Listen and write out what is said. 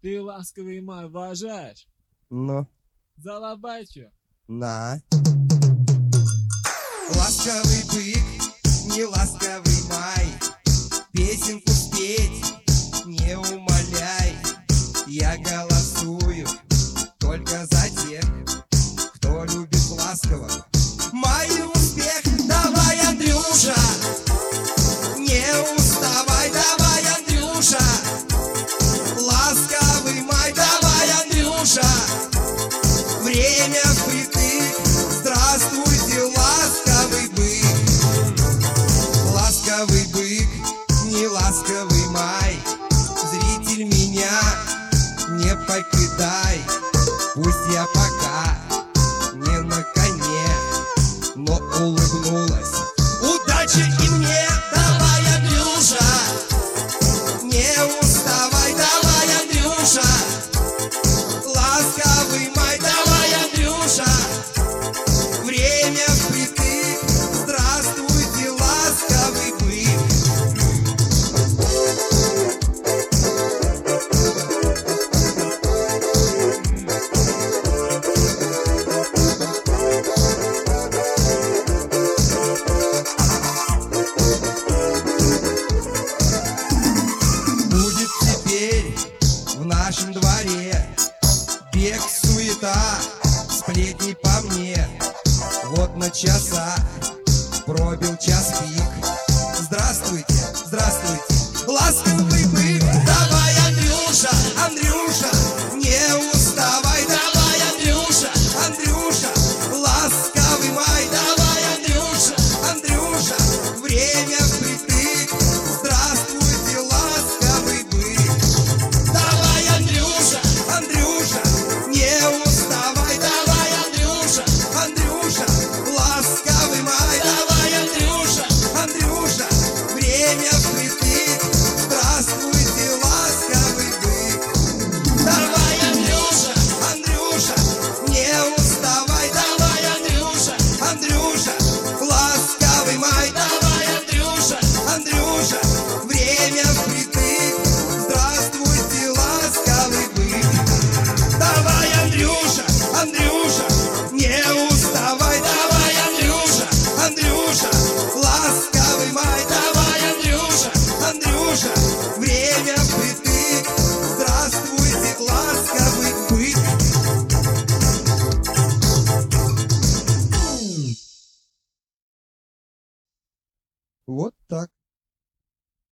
Ты ласковый май уважаешь? Ну, Залабайчу. на. Ласковый бык, не ласковый май, песенку спеть не умоляй. Я голосую только за тех, кто любит ласково. Май успех, давай, Андрюша, не уставай, давай, Андрюша. Ласковый май, давай, Андрюша, время впритык. Здравствуйте, ласковый бык. Ласковый бык, не ласковый май, зритель, меня не покидай. Пусть я пока не на коне, но улыбнулась удача и мне. Давай, Андрюша, не уставай, давай, Андрюша. Ласковый май, давай, Андрюша, время впритык. Здравствуйте, ласковый бык. Будет теперь в нашем дворе бег, суета, сплетни по мне. Вот на часах